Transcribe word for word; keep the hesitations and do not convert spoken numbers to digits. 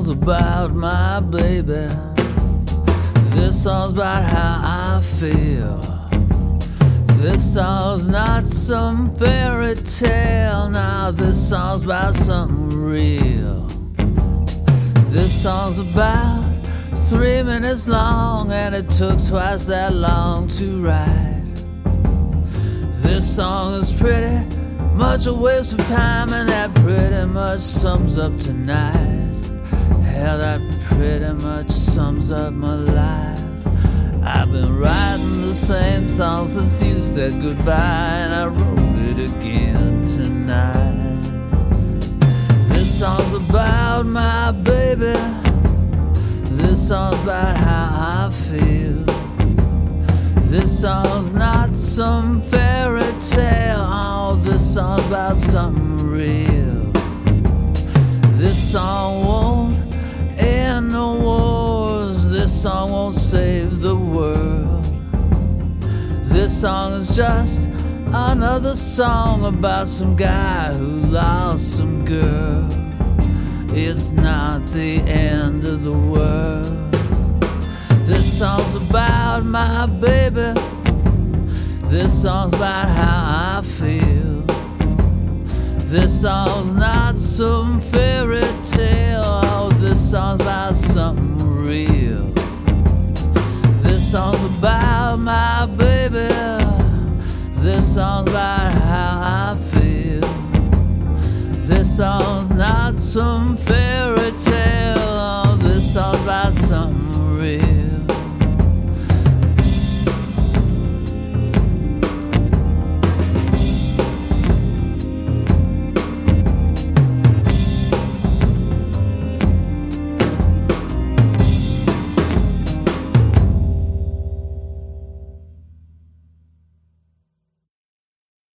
song's about my baby. This song's about how I feel. This song's not some fairy tale. Now this song's about something real. This song's about three minutes long, and it took twice that long to write. This song is pretty much a waste of time, and that pretty much sums up tonight. Hell, that pretty much sums up my life. I've been writing the same song since you said goodbye, and I wrote it again tonight. This song's about my baby. This song's about how I feel. This song's not some fairy tale. Oh, this song's about something real. This song won't end no wars. This song won't save the world. This song is just another song about some guy who lost some girl. It's not the end of the world. This song's about my baby. This song's about how I feel. This song's not some fairy tale. Oh, this song's about something real. This song's about my baby. This song's about how I feel. This song's not some fairy